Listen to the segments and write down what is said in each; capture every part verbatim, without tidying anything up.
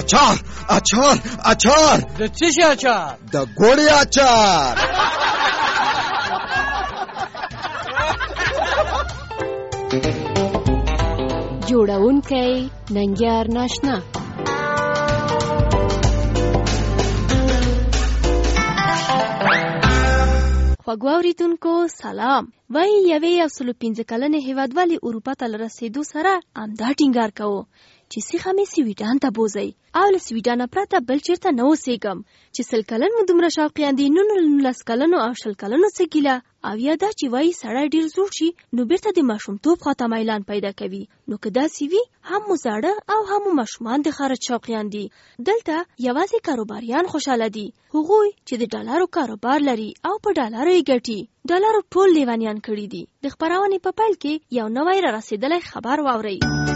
اچار اچار اچار. د څه شي اچار؟ د ګوړې اچار. جوړونکی ننګیار ناشنا. خوږو اوریدونکو سلام. وای یوې یو سلو پنځه کلنې هیوادوالې اروپا ته له رسېدو سره همدا ټینګار کوو چې سیخه مې سویډن ته بوځئ او له سویډنه پرته بل چېرته نه اوسېږم چې سل کلن مو دومره شوقیان دي نو نولس کلنو او شل کلنو څه ګیله او یا دا چې وایي سړی ډېر زوړ شي نو بیرته د ماشومتوب خواته میلان پیدا کوي. نو که داسې وي هم مو زاړه او هم مو ماشومان د خارج شوقیان دي. دلته یوازې کاروباریان خوشحاله دي، هغوی چې د ډالرو کاروبار لري او په ډالرو یې ګټي. ډالرو ټول لیونیان کړي دي. د خپرونې په پیل کې یو نوی را رسېدلی خبر واورئ.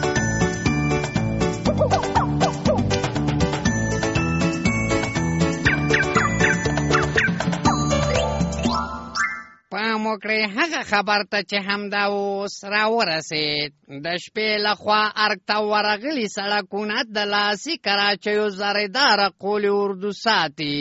پام وکړئ هغه خبر ته چې همدا اوس راورسېد. د شپې لخوا ارګ ته ورغلي سړکونه د لاسي کراچیو زریداره قول اردو ساتي.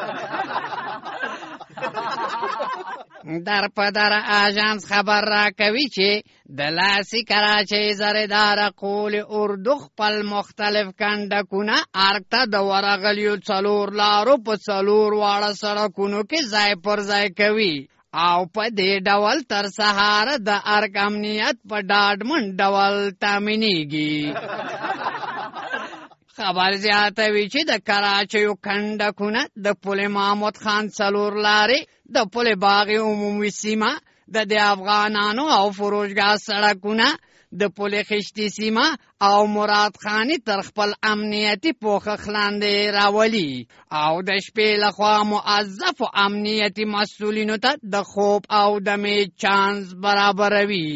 در په در آژانس خبر را کوي چې د لاسي کراچۍ زریداره قول اردو خپل مختلف کنډکونه ارګ ته د ورغلیو څلور لارو په څلور واړه سړکونو کې ځای پر ځای کوي او په دې ډول تر سهاره د ارګ امنیت په ډاډمن ډول تامینېږي. خبر زیاتوي چې د کراچیو کنډکونه د پل محمود خان څلور لارې، د پل باغ عمومي سیمه، د د افغانانو او فروشګاه سړکونه، د پل خشتي سیمه او مراد خانی تر خپل امنیتي پوښښ لاندې راولي او د شپې لخوا موظفو امنیتي مسؤلینو ته د خوب او دمې چانس برابروي.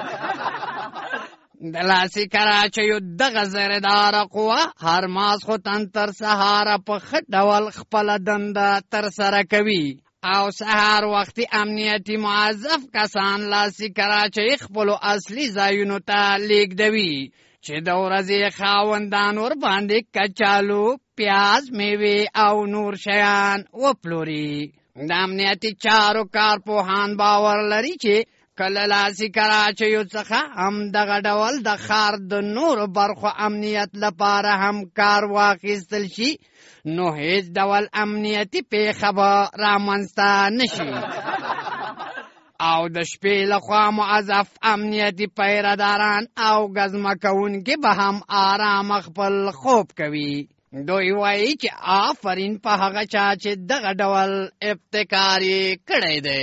د لاسي کراچیو دغه زریداره قوه هر ماسخوتن تر سهاره په ښه ډول خپله دنده ترسره کوي او سهار وختي امنیتي معذف کسان لاسي کراچۍ خپلو اصلي ځایونو ته لیږدوي چې د ورځې خاوندان ورباندې کچالو، پیاز، میوې او نور شیان وپلوري. د امنیتي چارو کارپوهان باور لري چې کله لاسي کراچیو څخه هم دغه ډول د ښار د نورو برخو امنیت لپاره هم کار واخیستل شي نو هیڅ ډول امنیتي پیښه به رامنځته نشي او د شپې لخوا موظف امنیتي پیرهداران او ګزمه کوونکي به هم آرام خپل خوب کوي. دوی وایي چې آفرین په هغه چا چې دغه ډول ابتکار یې کړی دی.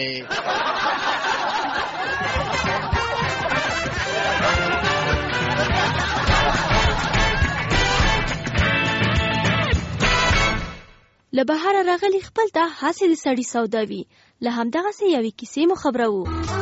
له بهره راغلی خپل ته هسې د سړي سودا وي. له همدغسې یوې کیسې مو خبروو.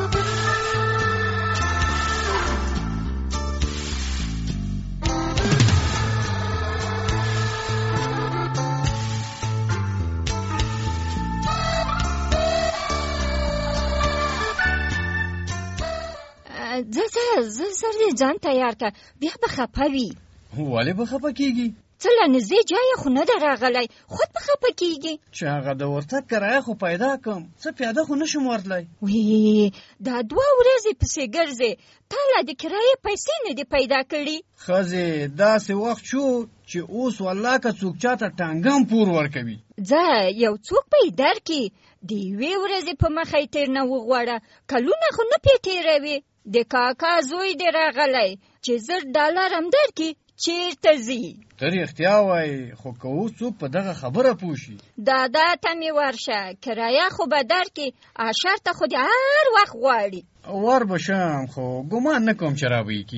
ځه ځه زه زر دې ځان تیار که بیا به خفه وي. ولې به خفه کېږي؟ څه له نږدې ځایه خو نه ده راغلی، خود به خفه کېږي. چې هغه د ورتګ کرایه خو پیدا کړم، څه پیاده خو نه شم ورتلی. وی دا دوه ورځې پسې ګرځې، تا لا د کرایې پیسې نه دي پیدا کړي. ښځې داسې وخت شو چې اوس والله که څوک چاته ټانګم پور ورکوي. ځه یو څوک به یې درکړي، د یوې ورځې په مخه یې تېر نه وغواړه، کلونه خو نه پې تېروي. د کاکا زوی دې راغلی چې زر ډالر هم درکړي، چیرته ځي؟ ته رښتیا وایي، خو که اوس څوک په دغه خبره پوه شي. دادا ته مې ورشه، کرایه خو به درکړي، اشر ته خو دې هر وخت غواړي. ور به شم، خو ګمان نه کوم چې رابه یې کي.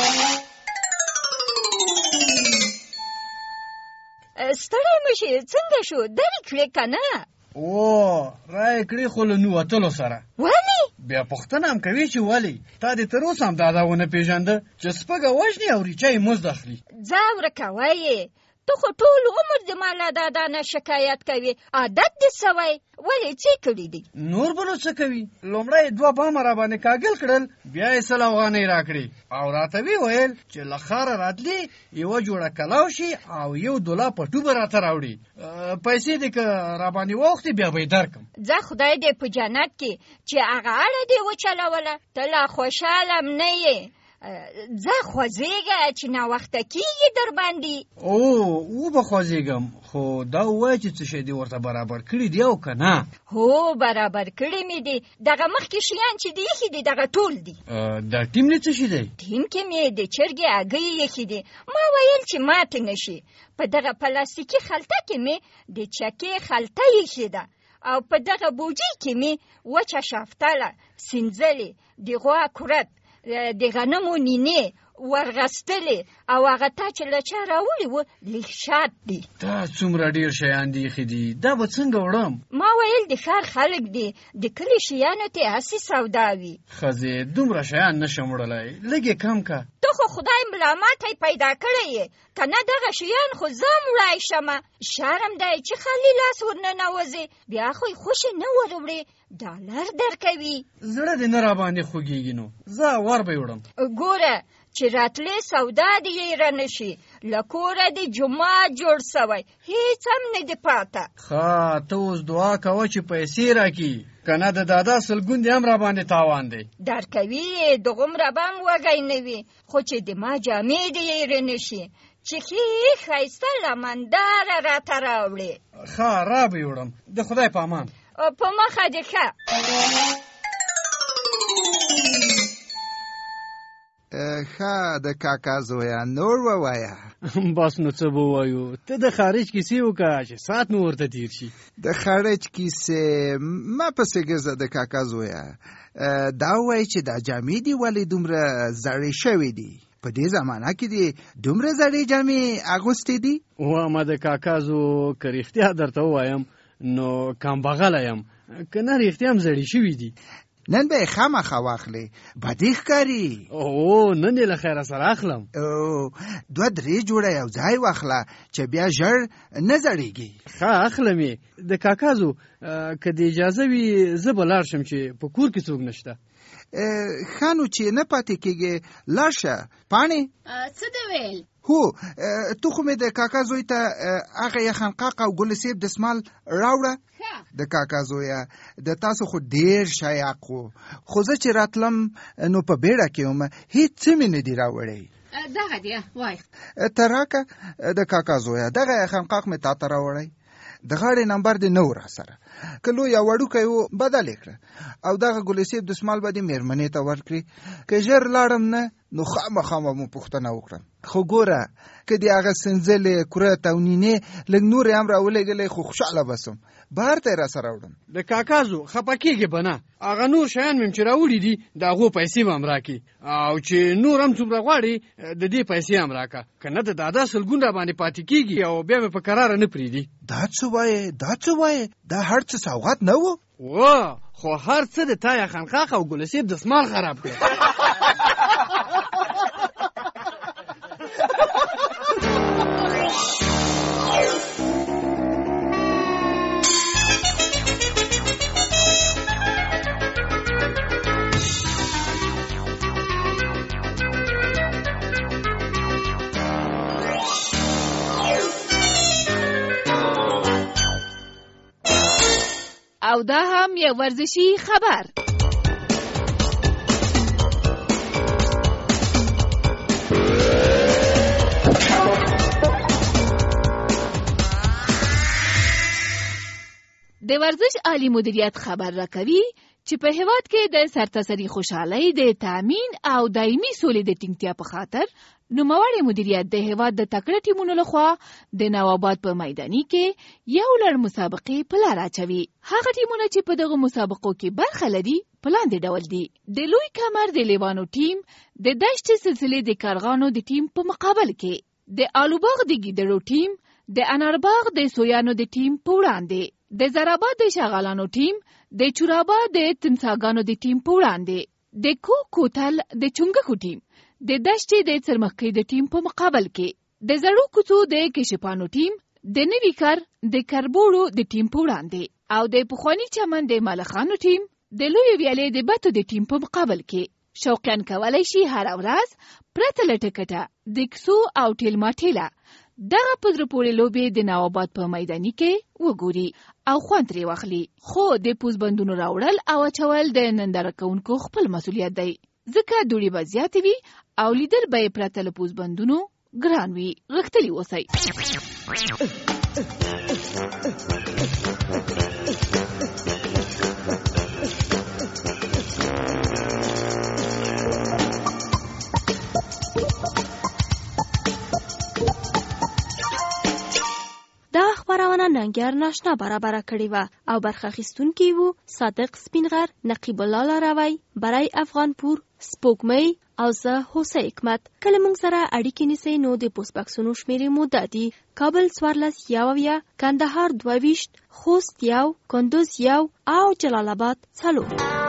ستړی مه شي، څنګه شو؟ درې کړې که نه؟ او رایې کړې خو له نوتلو سره. ولې؟ بیا پوښتنه هم کوي چې ولې؟ تا دې تر اوسه هم دادا ونه پېژانده چې سپږه وژني او ریچه یې مزد اخلي. ځه ورکه وایې، ته خو ټول عمر د مالا دادا نه شکایت کوي، عادت دې سوی، ولې څه کړي دي؟ نور بلو څه کوي؟ لومړی دوه بامه را باندې کاږل کړل، بیا یې سل افغانۍ راکړې او راته ویې ویل چې له ښاره راتلې یوه جوړه کلاو شي او یو دولا پټو به راته راوړي، پیسې دې که را باندې واوښتې بیا به یې درکړم. ځه خدای دې په جنت کې چې هغه اړه دې وچلوله، ته لا خوشحاله م نه یې. ځه خوځېږه چې ناوخته کېږي در باندې. او وبه خوځېږم، خو دا ووایه چې څه شی دې ورته برابر کړي دي او که نه؟ هو برابر کړي مې دي، دغه مخکې شیان چې دي ایښي دي دغه ټول دي. دا ټیم دې څه شي دی؟ ټیم کې مې د چرګې هګۍ ایښي دي، ما ویل چې ماتې نه شي. په دغه پلاستیکي خلطه کې مې د چکې خلطه ایښې ده او په دغه بوجۍ کې مې وچه شافتله، سینځلې، د غوا کورت، د غنمو نینې ورغستلې او هغه تا چې له چا راوړي و لږ شات دي. دا څومره ډېر شیان دي ایښي دي، دا به څنګه وړم؟ ما ویل د ښار خلک دي، د کلي شیانو ته هسې سودا وي. ښځې دومره شیان نشم وړلی، لږ یې کم که. ته خو خدای ملامته پیدا کړی یې، که نه دغه شیان خو زه هم وړی شمه. شرم دی چې خالي لاس ورننوځې، بیا خو یې خوشې نه ور وړې، ډالر درکوي. زړه دې نه را باندې خوږېږي، نو زه ور به یې وړم. ګوره چې راتلې سودا دې یې رانه شي، له کوره دې جومات جوړ سوی، هېڅ هم نه دې پاته. ښه ته اوس دعا کوه چې پیسې راکړي، که نه د دادا سلګون دې هم را باندې تاوان دی. درکوي یې، دغومره به هم وږی نه وي، خو چې د ما جامې دې یې رانه شي چې ښې ښایسته لمنداره راته راوړې. ښه را به یې وړم، د خدای په امان. په مخه دې ښه. ښه د کاکا زویه نور ووایه. بس نو څه به ووایو، ته د خارج کیسې وکړه چې ساعت مو ورته تیر شي. د خارج کیسې ما پسې ګرځه د کاکا زویه. دا ووایي چې دا جامې دي ولې دومره زړې شوې دي؟ په دې زمانه کې دې دومره زړې جامې اغوستې دي؟ واما د کاکا زو که رښتیا درته ووایم نو کمبغله یم، که نه رښتیا هم زړې شوي دي. نن به یې خامخا واخلې، بدې ښکاري. او نن یې له خیره سره اخلم. او دوه درې جوړه یو ځای واخله چې بیا ژر نه زړېږي. ښه اخلم یې. د کاکا زو که د اجازه وي زه به لاړ شم چې په کور کې څوک نشته. ښه نو چې نه پاتې کېږې لاړ شه. پاڼې څه دې ویل؟ هو تو خو مې د کاکا زوی ته هغه یخنقاق او ګلصیب دسمال راوړه. د کاکا زویه د تاسو خو ډېر شایق و، خو زه چې راتلم نو په بیړه کې وم، هېڅ څه مې نه دي راوړی. دغه دی وای ته راکه د کاکا زویه دغه یخنقاق مې تا ته راوړی. د غاړې نمبر دې نه و را سره، که لوی یا وړوکی و بدل یې کړه او دغه ګلصیب دسمال به دې مېرمنې ته ورکړي. که ژر لاړم نه نو خامخا به مو پوښتنه وکړم. خو ګوره که دې هغه سنځلې کورت او نینې لږ نورې هم راولېږلی خو خوشحاله به سم، بهر ته یې را سره وړم. د کاکا زو خفه کېږې به نه، هغه نور شیان مې چې راوړي دي د هغو پیسې به هم راکړي، او چې نور هم څومره غواړي د دې پیسې هم راکړه، که نه د دادا سلګون را باندې پاتې کېږي او بیا مې په کراره نه پرېږدي. دا څه وایې دا څه وایې دا هر څه سوغات نه و؟ و خو هر څه د تا یخنقاق او ګلصیب دسمال خراب کړ. او دا هم یو ورزشي خبر. د ورزش عالی مدیریت خبر راکوي چې په هیواد کې د سرتاسري خوشحالۍ د تامین او دایمي سولې د ټینګتیا په خاطر نوموړی مدیریت د هیواد د تکړه ټیمونو لخوا د نواباد په میداني کې یو لړ مسابقې په لار اچوي. هغه ټیمونه چې په دغه مسابقو کې برخه لري په لاندې ډول دي: د لوی کمر د لیوانو ټیم د دشت سلسلې د کارغانو د ټیم په مقابل کې، د آلوباغ د ګیدړو ټیم د انارباغ د سویانو د ټیم په وړاندې، د زراباد د شغالانو ټیم د چوراباد د تمساګانو د ټیم په وړاندې، د کو کوتل د چونګښو ټیم د دشتې د څرمخکۍ د ټیم په مقابل کې، د زړو کوڅو د کشفانو ټیم د نوي کار د کربوړو د ټیم په وړاندې او د پخواني چمن د ملخانو ټیم د لوی ویالې د بتو د ټیم په مقابل کې شوقیان کولی شي هر ورځ پرته له ټکټه د کسو او ټیلما ټیله دغه په زړه پورې لوبې د نواباد په میداني کې وګوري او خوند ترې واخلي. خو د پوزبندونو راوړل او اچول د ننداره کوونکو خپل مسؤلیت دی، ځکه دوړې به زیاتې وي او لیدل به یې پرته له پوزبندونو ګران وي. غښتلي اوسئ. دا خبرونه ننګیار ناشنا برابره کړې وه او برخه اخیستونکي وو صادق سپینغر، نقیب الله لاروی، برای افغانپور، سپوږمۍ او زه هوسۍ حکمت. کله موږ سره اړیکې نیسئ نو د پوسټ بکسونو شمېرې مو دا دي: کابل څوارلس یو اویا، کندهار دوه ویشت، خوست یو، کندوز یو او جلال آباد څلور.